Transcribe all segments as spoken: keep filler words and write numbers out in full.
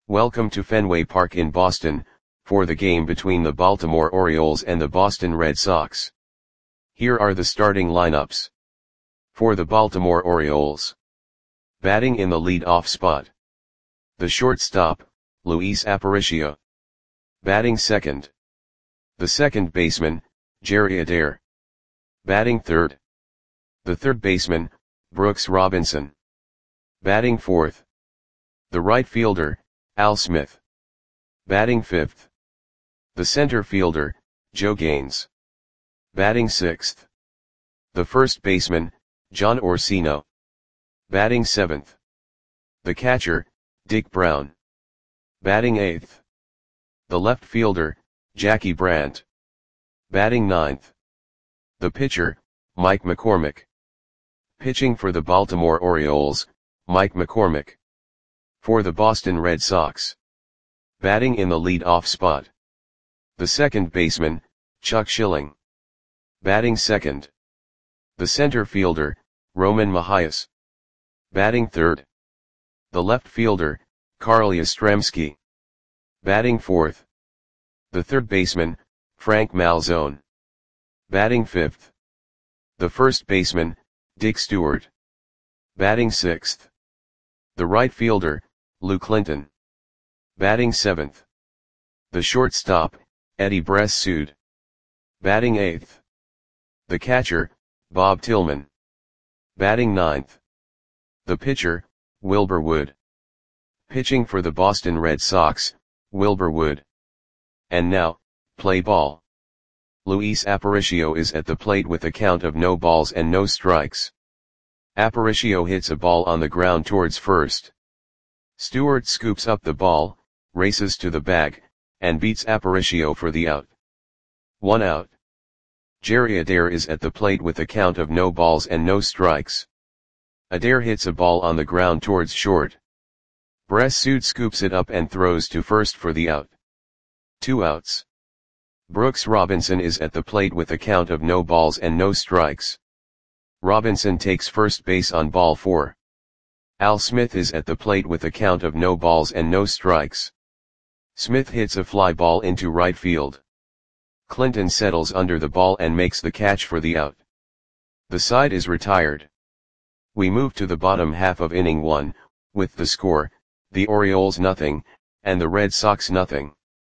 Welcome to Fenway Park in Boston, for the game between the Baltimore Orioles and the Boston Red Sox. Here are the starting lineups. For the Baltimore Orioles. Batting in the lead-off spot. The shortstop, Luis Aparicio. Batting second. The second baseman, Jerry Adair. Batting third. The third baseman, Brooks Robinson. Batting fourth. The right fielder, Al Smith. Batting fifth. The center fielder, Joe Gaines. Batting sixth. The first baseman, John Orsino. Batting seventh. The catcher, Dick Brown. Batting eighth. The left fielder, Jackie Brandt. Batting ninth. The pitcher, Mike McCormick. Pitching for the Baltimore Orioles, Mike McCormick. For the Boston Red Sox. Batting in the lead-off spot. The second baseman, Chuck Schilling. Batting second. The center fielder, Roman Mahias. Batting third. The left fielder, Carl Yastrzemski. Batting fourth. The third baseman, Frank Malzone. Batting fifth. The first baseman, Dick Stewart. Batting sixth. The right fielder, Lou Clinton. Batting seventh. The shortstop, Eddie Bressoud. Batting eighth. The catcher, Bob Tillman. Batting ninth. The pitcher, Wilbur Wood. Pitching for the Boston Red Sox, Wilbur Wood. And now, play ball. Luis Aparicio is at the plate with a count of no balls and no strikes. Aparicio hits a ball on the ground towards first. Stewart scoops up the ball, races to the bag, and beats Aparicio for the out. One out. Jerry Adair is at the plate with a count of no balls and no strikes. Adair hits a ball on the ground towards short. Bressoud scoops it up and throws to first for the out. Two outs. Brooks Robinson is at the plate with a count of no balls and no strikes. Robinson takes first base on ball four. Al Smith is at the plate with a count of no balls and no strikes. Smith hits a fly ball into right field. Clinton settles under the ball and makes the catch for the out. The side is retired. We move to the bottom half of inning one, with the score, the Orioles nothing, and the Red Sox nothing.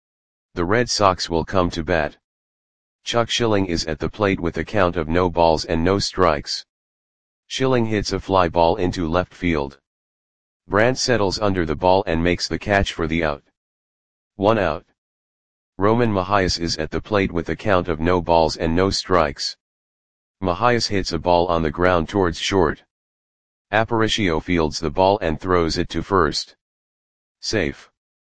The Red Sox will come to bat. Chuck Schilling is at the plate with a count of no balls and no strikes. Schilling hits a fly ball into left field. Brandt settles under the ball and makes the catch for the out. One out. Roman Mahias is at the plate with a count of no balls and no strikes. Mahias hits a ball on the ground towards short. Aparicio fields the ball and throws it to first. Safe.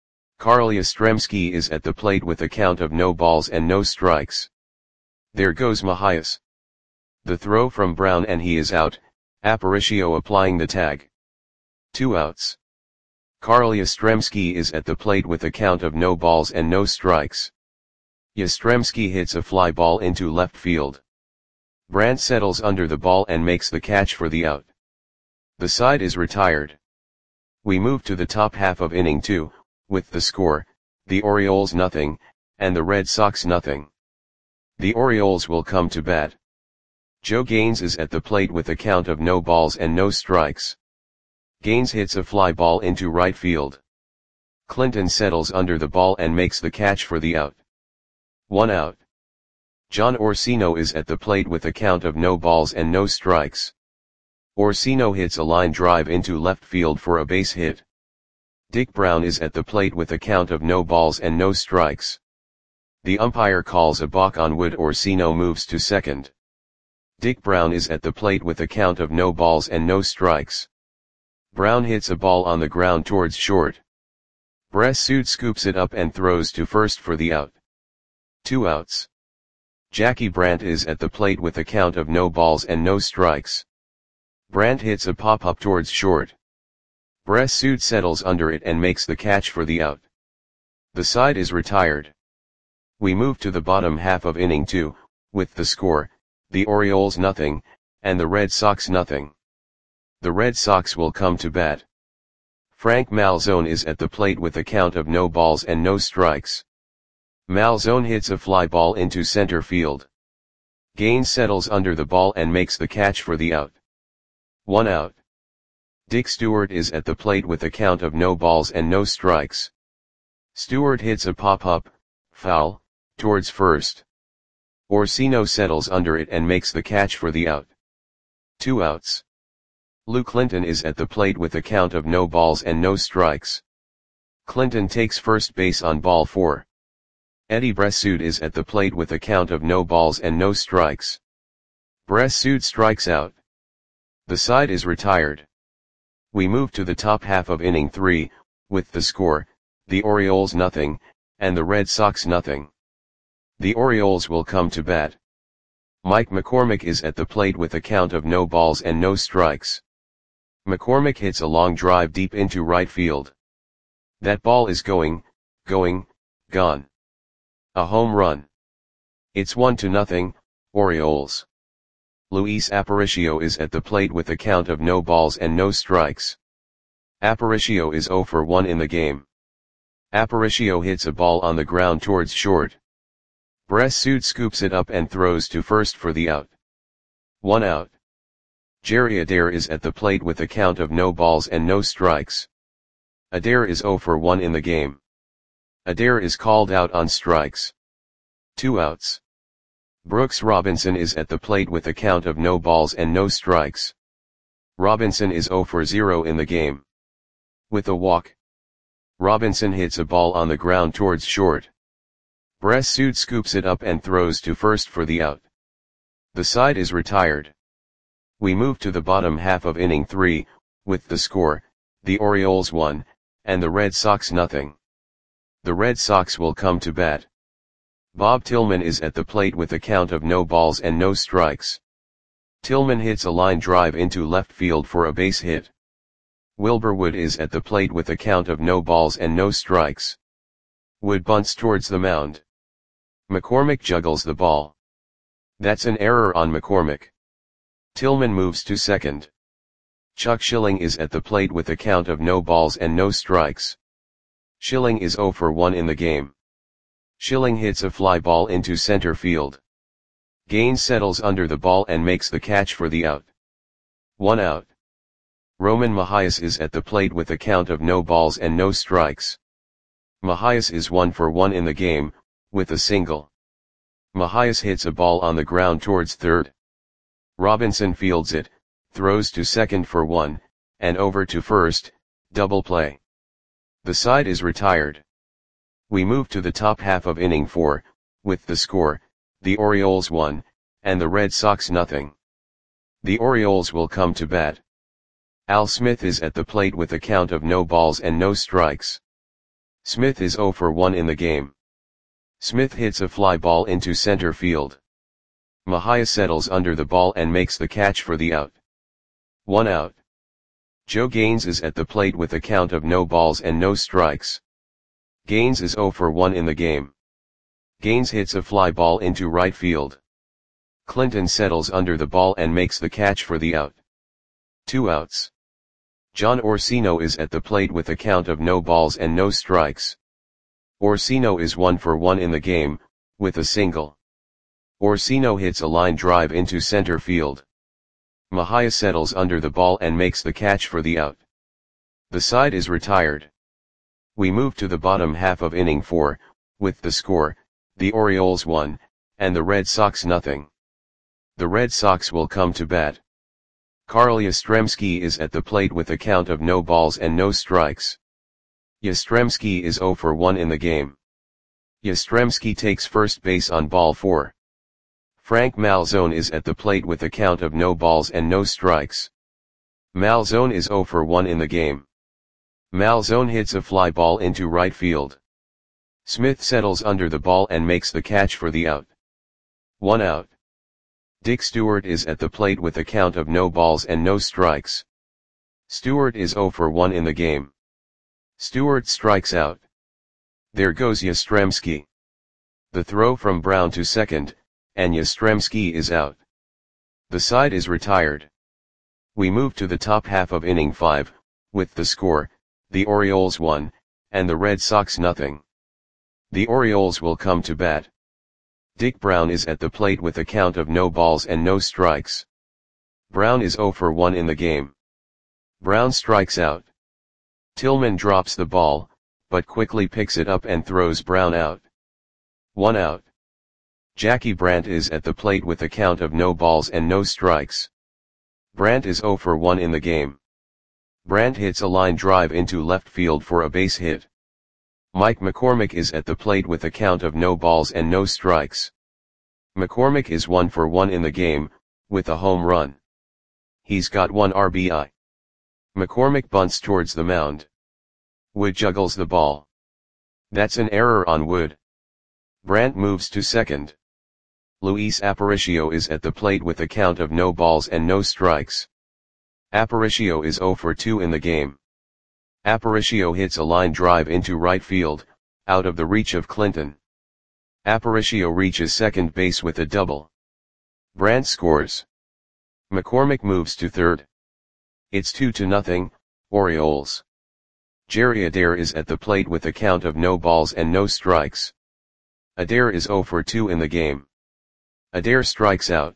Carl Yastrzemski is at the plate with a count of no balls and no strikes. There goes Mahias. The throw from Brown and he is out, Aparicio applying the tag. Two outs. Carl Yastrzemski is at the plate with a count of no balls and no strikes. Yastrzemski hits a fly ball into left field. Brandt settles under the ball and makes the catch for the out. The side is retired. We move to the top half of inning two, with the score, the Orioles nothing, and the Red Sox nothing. The Orioles will come to bat. Joe Gaines is at the plate with a count of no balls and no strikes. Gaines hits a fly ball into right field. Clinton settles under the ball and makes the catch for the out. One out. John Orsino is at the plate with a count of no balls and no strikes. Orsino hits a line drive into left field for a base hit. Dick Brown is at the plate with a count of no balls and no strikes. The umpire calls a balk on Wood. Orsino moves to second. Dick Brown is at the plate with a count of no balls and no strikes. Brown hits a ball on the ground towards short. Bressoud scoops it up and throws to first for the out. Two outs. Jackie Brandt is at the plate with a count of no balls and no strikes. Brandt hits a pop-up towards short. Bressoud settles under it and makes the catch for the out. The side is retired. We move to the bottom half of inning two, with the score, the Orioles nothing, and the Red Sox nothing. The Red Sox will come to bat. Frank Malzone is at the plate with a count of no balls and no strikes. Malzone hits a fly ball into center field. Gaines settles under the ball and makes the catch for the out. One out. Dick Stewart is at the plate with a count of no balls and no strikes. Stewart hits a pop-up, foul, towards first. Orsino settles under it and makes the catch for the out. Two outs. Lou Clinton is at the plate with a count of no balls and no strikes. Clinton takes first base on ball four. Eddie Bressoud is at the plate with a count of no balls and no strikes. Bressoud strikes out. The side is retired. We move to the top half of inning three, with the score, the Orioles nothing, and the Red Sox nothing. The Orioles will come to bat. Mike McCormick is at the plate with a count of no balls and no strikes. McCormick hits a long drive deep into right field. That ball is going, going, gone. A home run. It's one to nothing, Orioles. Luis Aparicio is at the plate with a count of no balls and no strikes. Aparicio is zero for one in the game. Aparicio hits a ball on the ground towards short. Bressoud scoops it up and throws to first for the out. One out. Jerry Adair is at the plate with a count of no balls and no strikes. Adair is zero for one in the game. Adair is called out on strikes. Two outs. Brooks Robinson is at the plate with a count of no balls and no strikes. Robinson is zero for zero in the game. With a walk. Robinson hits a ball on the ground towards short. Bressoud scoops it up and throws to first for the out. The side is retired. We move to the bottom half of inning three, with the score, the Orioles one, and the Red Sox nothing. The Red Sox will come to bat. Bob Tillman is at the plate with a count of no balls and no strikes. Tillman hits a line drive into left field for a base hit. Wilbur Wood is at the plate with a count of no balls and no strikes. Wood bunts towards the mound. McCormick juggles the ball. That's an error on McCormick. Tillman moves to second. Chuck Schilling is at the plate with a count of no balls and no strikes. Schilling is zero for one in the game. Schilling hits a fly ball into center field. Gaines settles under the ball and makes the catch for the out. One out. Roman Mahias is at the plate with a count of no balls and no strikes. Mahias is one for one in the game, with a single. Mahias hits a ball on the ground towards third. Robinson fields it, throws to second for one, and over to first, double play. The side is retired. We move to the top half of inning four, with the score, the Orioles one, and the Red Sox nothing. The Orioles will come to bat. Al Smith is at the plate with a count of no balls and no strikes. Smith is zero for one in the game. Smith hits a fly ball into center field. Mahias settles under the ball and makes the catch for the out. One out. Joe Gaines is at the plate with a count of no balls and no strikes. Gaines is zero for one in the game. Gaines hits a fly ball into right field. Clinton settles under the ball and makes the catch for the out. Two outs. John Orsino is at the plate with a count of no balls and no strikes. Orsino is one for one in the game, with a single. Orsino hits a line drive into center field. Mahias settles under the ball and makes the catch for the out. The side is retired. We move to the bottom half of inning four, with the score, the Orioles one, and the Red Sox nothing. The Red Sox will come to bat. Carl Yastrzemski is at the plate with a count of no balls and no strikes. Yastrzemski is zero for one in the game. Yastrzemski takes first base on ball four. Frank Malzone is at the plate with a count of no balls and no strikes. Malzone is zero for one in the game. Malzone hits a fly ball into right field. Smith settles under the ball and makes the catch for the out. One out. Dick Stewart is at the plate with a count of no balls and no strikes. Stewart is zero for one in the game. Stewart strikes out. There goes Yastrzemski. The throw from Brown to second, and Yastrzemski is out. The side is retired. We move to the top half of inning five, with the score, the Orioles one, and the Red Sox nothing. The Orioles will come to bat. Dick Brown is at the plate with a count of no balls and no strikes. Brown is oh for one in the game. Brown strikes out. Tillman drops the ball, but quickly picks it up and throws Brown out. One out. Jackie Brandt is at the plate with a count of no balls and no strikes. Brandt is oh for one in the game. Brandt hits a line drive into left field for a base hit. Mike McCormick is at the plate with a count of no balls and no strikes. McCormick is one for one in the game, with a home run. He's got one R B I. McCormick bunts towards the mound. Wood juggles the ball. That's an error on Wood. Brandt moves to second. Luis Aparicio is at the plate with a count of no balls and no strikes. Aparicio is oh for two in the game. Aparicio hits a line drive into right field, out of the reach of Clinton. Aparicio reaches second base with a double. Brandt scores. McCormick moves to third. It's two to nothing, Orioles. Jerry Adair is at the plate with a count of no balls and no strikes. Adair is oh for two in the game. Adair strikes out.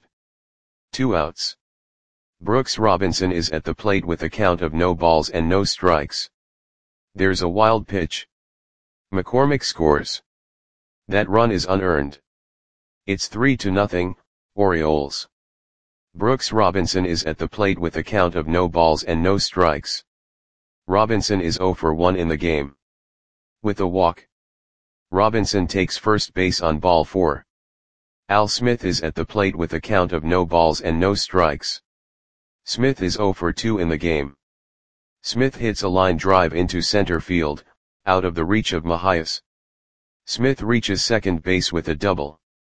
Two outs. Brooks Robinson is at the plate with a count of no balls and no strikes. There's a wild pitch. McCormick scores. That run is unearned. It's three to nothing, Orioles. Brooks Robinson is at the plate with a count of no balls and no strikes. Robinson is oh for one in the game. With a walk. Robinson takes first base on ball four. Al Smith is at the plate with a count of no balls and no strikes. Smith is oh for two in the game. Smith hits a line drive into center field, out of the reach of Mahias. Smith reaches second base with a double.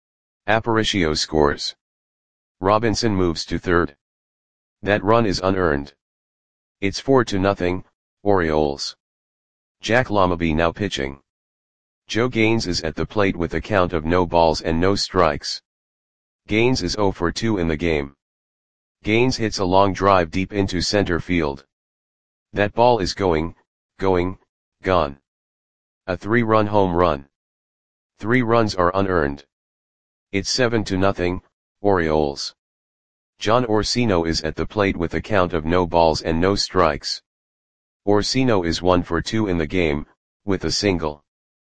Aparicio scores. Robinson moves to third. That run is unearned. It's four to nothing, Orioles. Jack Lamaby now pitching. Joe Gaines is at the plate with a count of no balls and no strikes. Gaines is oh for two in the game. Gaines hits a long drive deep into center field. That ball is going, going, gone. A three-run home run. Three runs are unearned. It's seven to nothing, Orioles. John Orsino is at the plate with a count of no balls and no strikes. Orsino is one for two in the game, with a single.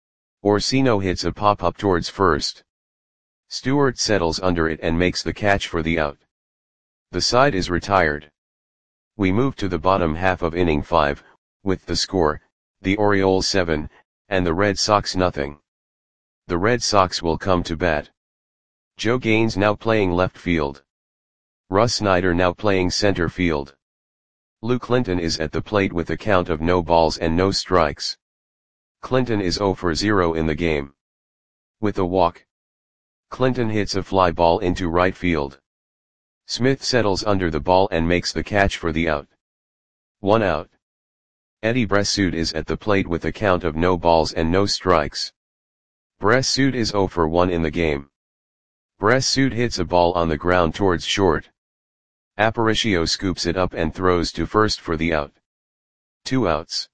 Orsino hits a pop-up towards first. Stewart settles under it and makes the catch for the out. The side is retired. We move to the bottom half of inning five, with the score, the Orioles seven, and the Red Sox nothing. The Red Sox will come to bat. Joe Gaines now playing left field. Russ Snyder now playing center field. Lou Clinton is at the plate with a count of no balls and no strikes. Clinton is oh for zero in the game. With a walk. Clinton hits a fly ball into right field. Smith settles under the ball and makes the catch for the out. One out. Eddie Bressoud is at the plate with a count of no balls and no strikes. Bressoud is oh for one in the game. Bressoud hits a ball on the ground towards short. Aparicio scoops it up and throws to first for the out. Two outs.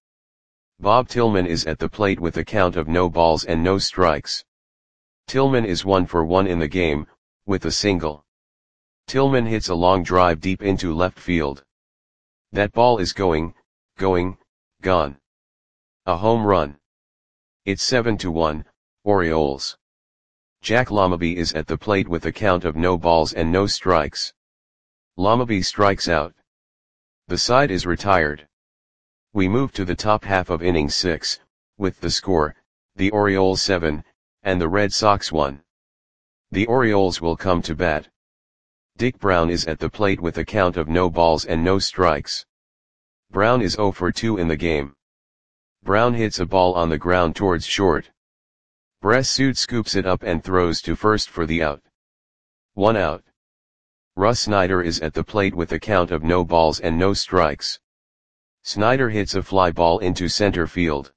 Bob Tillman is at the plate with a count of no balls and no strikes. Tillman is one for one in the game, with a single. Tillman hits a long drive deep into left field. That ball is going, going, gone. A home run. It's seven to one, Orioles. Jack Lamaby is at the plate with a count of no balls and no strikes. Lamaby strikes out. The side is retired. We move to the top half of inning six, with the score, the Orioles seven, and the Red Sox one. The Orioles will come to bat. Dick Brown is at the plate with a count of no balls and no strikes. Brown is oh for two in the game. Brown hits a ball on the ground towards short. Bressoud scoops it up and throws to first for the out. One out. Russ Snyder is at the plate with a count of no balls and no strikes. Snyder hits a fly ball into center field.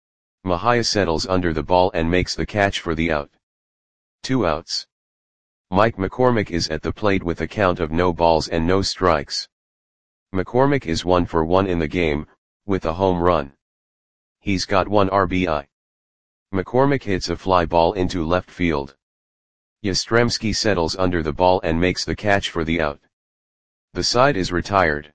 Mahia settles under the ball and makes the catch for the out. Two outs. Mike McCormick is at the plate with a count of no balls and no strikes. McCormick is one for one in the game, with a home run. He's got one R B I. McCormick hits a fly ball into left field. Yastrzemski settles under the ball and makes the catch for the out. The side is retired.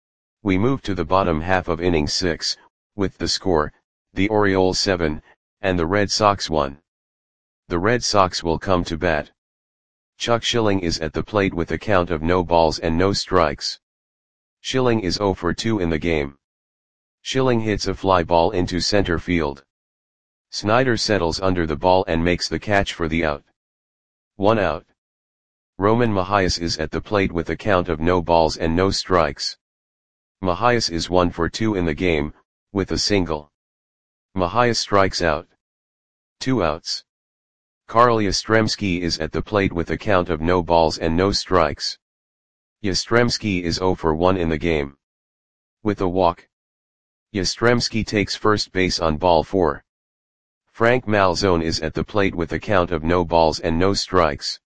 We move to the bottom half of inning six, with the score, the Orioles seven, and the Red Sox one. The Red Sox will come to bat. Chuck Schilling is at the plate with a count of no balls and no strikes. Schilling is zero for two in the game. Schilling hits a fly ball into center field. Snyder settles under the ball and makes the catch for the out. One out. Roman Mahias is at the plate with a count of no balls and no strikes. Mahias is one for two in the game, with a single. Mahias strikes out. Two outs. Carl Yastrzemski is at the plate with a count of no balls and no strikes. Yastrzemski is zero for one in the game. With a walk. Yastrzemski takes first base on ball four. Frank Malzone is at the plate with a count of no balls and no strikes.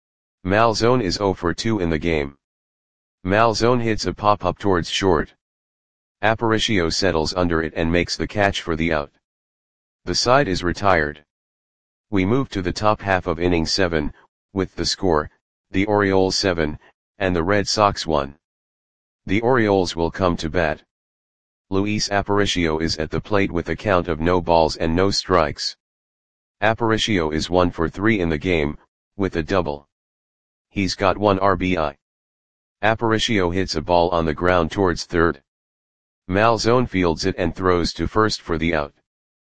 Malzone is zero for two in the game. Malzone hits a pop-up towards short. Aparicio settles under it and makes the catch for the out. The side is retired. We move to the top half of inning seven, with the score, the Orioles seven, and the Red Sox one. The Orioles will come to bat. Luis Aparicio is at the plate with a count of no balls and no strikes. Aparicio is one for three in the game, with a double. He's got one R B I. Aparicio hits a ball on the ground towards third. Malzone fields it and throws to first for the out.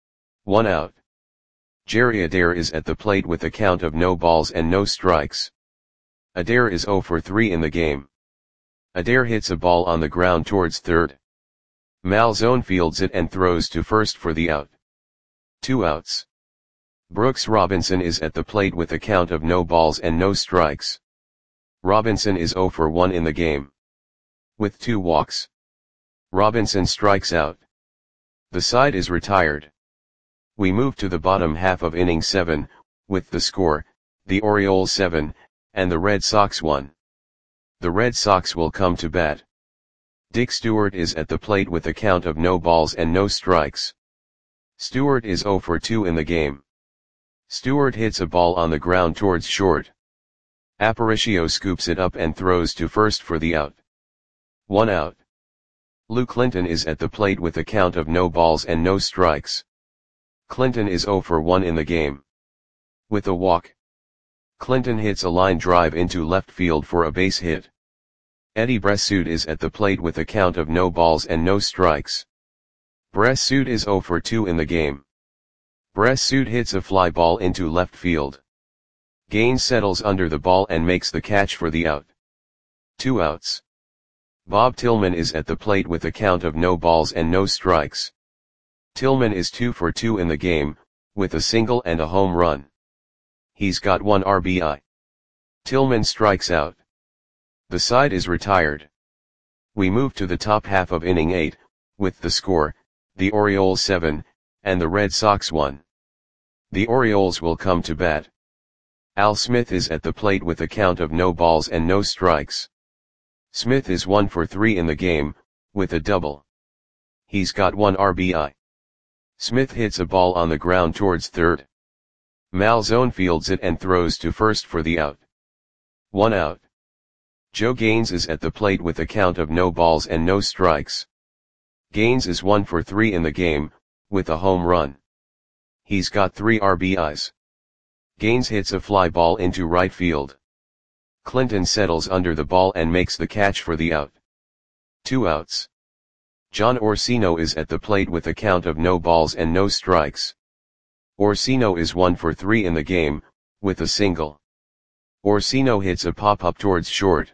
One out. Jerry Adair is at the plate with a count of no balls and no strikes. Adair is zero for three in the game. Adair hits a ball on the ground towards third. Malzone fields it and throws to first for the out. Two outs. Brooks Robinson is at the plate with a count of no balls and no strikes. Robinson is zero for one in the game. With two walks. Robinson strikes out. The side is retired. We move to the bottom half of inning seven, with the score, the Orioles seven, and the Red Sox one. The Red Sox will come to bat. Dick Stewart is at the plate with a count of no balls and no strikes. Stewart is zero for two in the game. Stewart hits a ball on the ground towards short. Aparicio scoops it up and throws to first for the out. One out. Lou Clinton is at the plate with a count of no balls and no strikes. Clinton is zero for one in the game. With a walk. Clinton hits a line drive into left field for a base hit. Eddie Bressoud is at the plate with a count of no balls and no strikes. Bressoud is zero for two in the game. Bressoud hits a fly ball into left field. Gaines settles under the ball and makes the catch for the out. Two outs. Bob Tillman is at the plate with a count of no balls and no strikes. Tillman is two for two in the game, with a single and a home run. He's got one R B I. Tillman strikes out. The side is retired. We move to the top half of inning eight, with the score, the Orioles seven, and the Red Sox one. The Orioles will come to bat. Al Smith is at the plate with a count of no balls and no strikes. Smith is one for three in the game, with a double. He's got one R B I. Smith hits a ball on the ground towards third. Malzone fields it and throws to first for the out. One out. Joe Gaines is at the plate with a count of no balls and no strikes. Gaines is one for three in the game, with a home run. He's got three R B Is. Gaines hits a fly ball into right field. Clinton settles under the ball and makes the catch for the out. Two outs. John Orsino is at the plate with a count of no balls and no strikes. Orsino is one for three in the game, with a single. Orsino hits a pop-up towards short.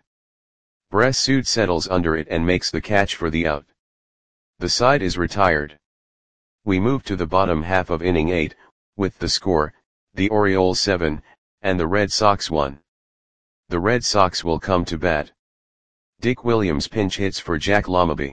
Bressoud settles under it and makes the catch for the out. The side is retired. We move to the bottom half of inning eight, with the score, the Orioles seven, and the Red Sox one. The Red Sox will come to bat. Dick Williams pinch hits for Jack Lamaby.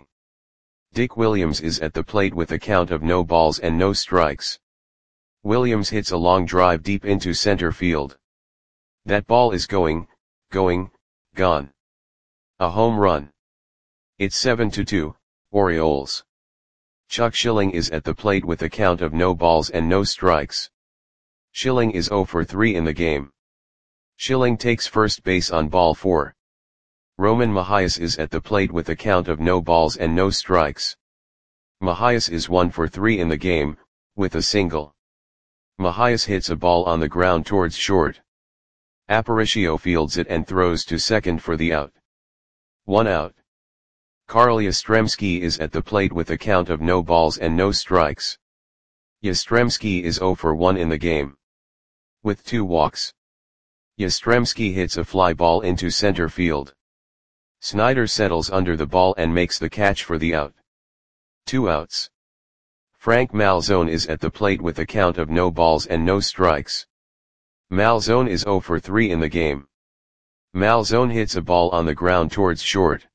Dick Williams is at the plate with a count of no balls and no strikes. Williams hits a long drive deep into center field. That ball is going, going, gone. A home run. It's seven to two, Orioles. Chuck Schilling is at the plate with a count of no balls and no strikes. Schilling is zero for three in the game. Schilling takes first base on ball four. Roman Mahias is at the plate with a count of no balls and no strikes. Mahias is one for three in the game, with a single. Mahias hits a ball on the ground towards short. Aparicio fields it and throws to second for the out. One out. Carl Yastrzemski is at the plate with a count of no balls and no strikes. Yastrzemski is zero for one in the game. With two walks. Yastrzemski hits a fly ball into center field. Snyder settles under the ball and makes the catch for the out. Two outs. Frank Malzone is at the plate with a count of no balls and no strikes. Malzone is zero for three in the game. Malzone hits a ball on the ground towards short.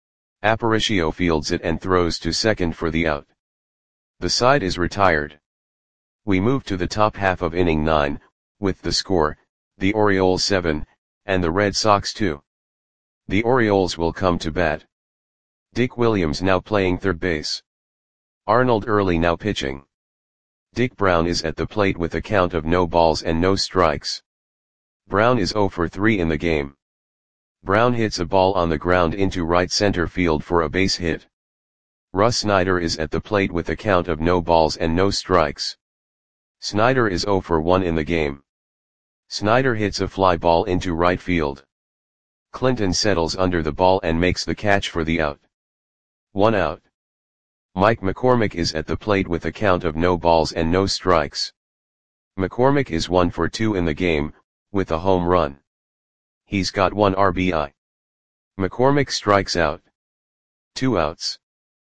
Aparicio fields it and throws to second for the out. The side is retired. We move to the top half of inning nine, with the score, the Orioles seven, and the Red Sox two. The Orioles will come to bat. Dick Williams now playing third base. Arnold Early now pitching. Dick Brown is at the plate with a count of no balls and no strikes. Brown is zero for three in the game. Brown hits a ball on the ground into right center field for a base hit. Russ Snyder is at the plate with a count of no balls and no strikes. Snyder is zero for one in the game. Snyder hits a fly ball into right field. Clinton settles under the ball and makes the catch for the out. One out. Mike McCormick is at the plate with a count of no balls and no strikes. McCormick is one for two in the game, with a home run. He's got one R B I. McCormick strikes out. Two outs.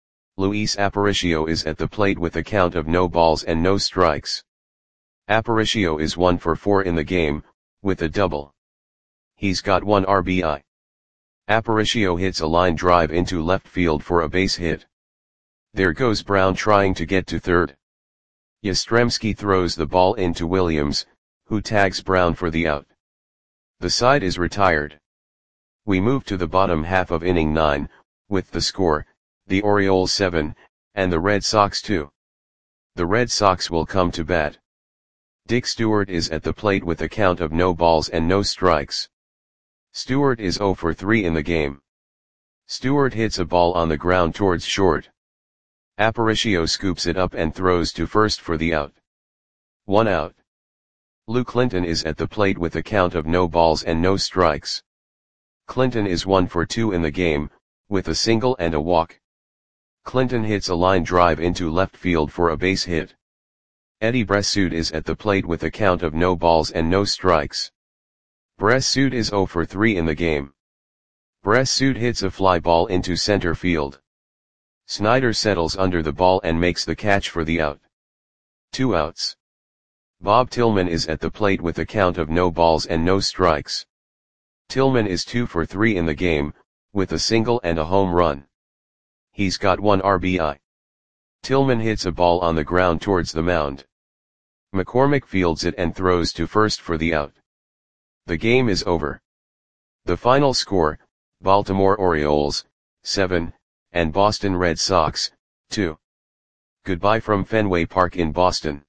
Luis Aparicio is at the plate with a count of no balls and no strikes. Aparicio is one for four in the game, with a double. He's got one R B I. Aparicio hits a line drive into left field for a base hit. There goes Brown trying to get to third. Yastrzemski throws the ball into Williams, who tags Brown for the out. The side is retired. We move to the bottom half of inning nine, with the score, the Orioles seven, and the Red Sox two. The Red Sox will come to bat. Dick Stewart is at the plate with a count of no balls and no strikes. Stewart is zero for three in the game. Stewart hits a ball on the ground towards short. Aparicio scoops it up and throws to first for the out. One out. Lou Clinton is at the plate with a count of no balls and no strikes. Clinton is one for two in the game, with a single and a walk. Clinton hits a line drive into left field for a base hit. Eddie Bressoud is at the plate with a count of no balls and no strikes. Bressoud is zero for three in the game. Bressoud hits a fly ball into center field. Snyder settles under the ball and makes the catch for the out. Two outs. Bob Tillman is at the plate with a count of no balls and no strikes. Tillman is two for three in the game, with a single and a home run. He's got one R B I. Tillman hits a ball on the ground towards the mound. McCormick fields it and throws to first for the out. The game is over. The final score, Baltimore Orioles, seven, and Boston Red Sox, two. Goodbye from Fenway Park in Boston.